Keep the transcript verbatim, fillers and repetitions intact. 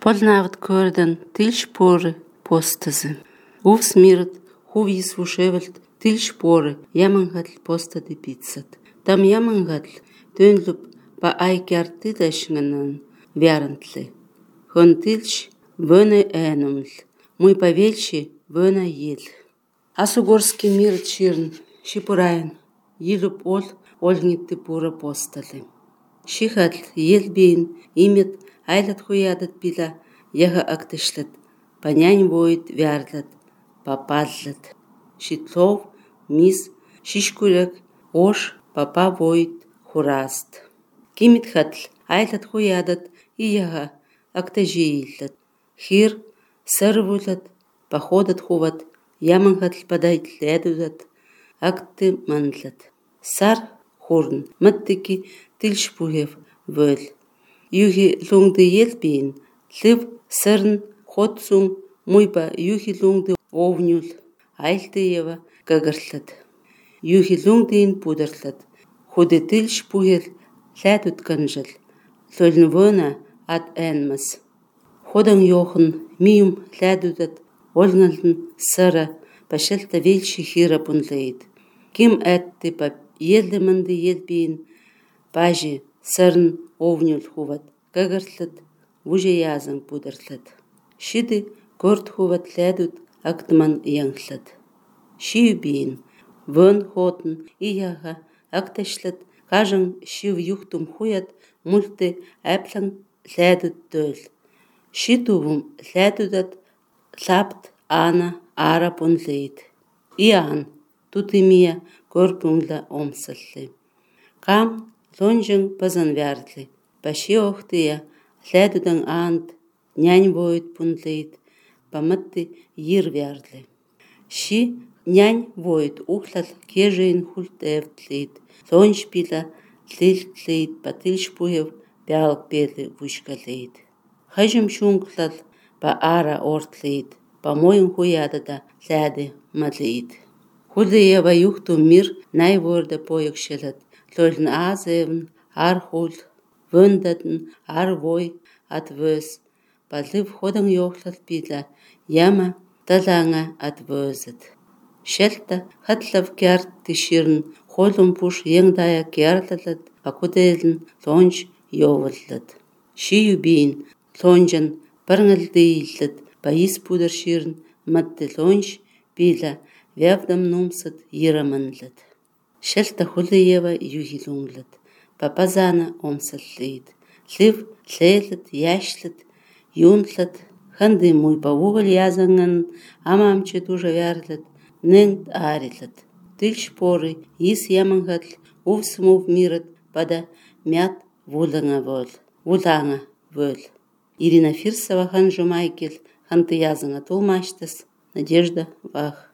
Полнавт көрден тилш поры постазы. Увс мирт хувис вушевelt тилш поры ямангатл постады пиццат. Там ямангатл төнлүп па айкярты дашнганан вярантлы. Хон тилш вöne энумл. Мой повельщи вöne ел. Асугорский мир чирн шипурайн. Елуп ол олгнитты пура посталы. Шихатл елбейн имет айлат хуядат пила яга актышлат. Панянь воит вярлат, попадлат. Шитлов, мис, шишкурек, ош, папа воит хураст. Кимит хатл айлат хуядат и яга актажииллат. Хир, сарвулат, походат хуват, ямангатл падайт ледудат, акты мандлат. Сар хурн, маттыки тилшпугев вöl. Юхи лунгды елбейн, лив сарн хотсун муйпа юхи лунгды овнюл, айлты ева кагарлат. Юхи лунгдыин пударлат, худы тилшпугел лядут канжал, лөлн вöna ат энмас. Ходан йохын миюм лядудат, олналтын сара, пашалта вельши хира пунлейд. Ким әтті па елді манды елбейн, пажи сарн овнюл хуват, кагарлат, вуже язан пударлат. Шиды горд хуват лядут, актман янглат. Шию бейн, вön хотын ияға акташлат, кажан шив юхтум хуят, мульты әплан лядут дөл. Шитувум лядудат, лапт ана ара пунлейд. Иан, тутымия горпунгла омсаллы. Кам лонжың пазан вярдлы, паши охтыя, лядудан ант, нянь воит пунлейд, паматты йыр вярдлы. Ши нянь воит ухлал кежейн хульт эвтлейд, лонж пила лилтлейд, патылшпуев пялк пелы вушкалейд. Хажым шунглал па ара ортлейд, помоин хуядада ляды мадлейд. Худыева юхту мир найворда поекшелат, лөлн азевн, ар хул, вöндадн, ар вой, ат вöс, палыв ходан йохлал пила, яма таланга ат вöзат. Шелта хатлав кярт тиширн, холум пуш еңдая кярлалат, пакуделн лонж йоваллат. Шию бейн, лонжан парнгалдыйллат, паис пудар ширн, матты лонж пила, вявдам нумсат йыраманлат. Шелта хулыева юхи лунглат, папазана омсаллейд. Лив лейлат, яшлат, юнтлат, ханды муй павугал язанган, амамче тужа вярлат, нэнгд арилат. Тыльш поры, ис ямангатл, увсмув мират, пада мят вуланга вöl, вуланга вöl. Ирина Фирсова хан жумайкел, ханты язанга тулмаштас, Надежда Вах.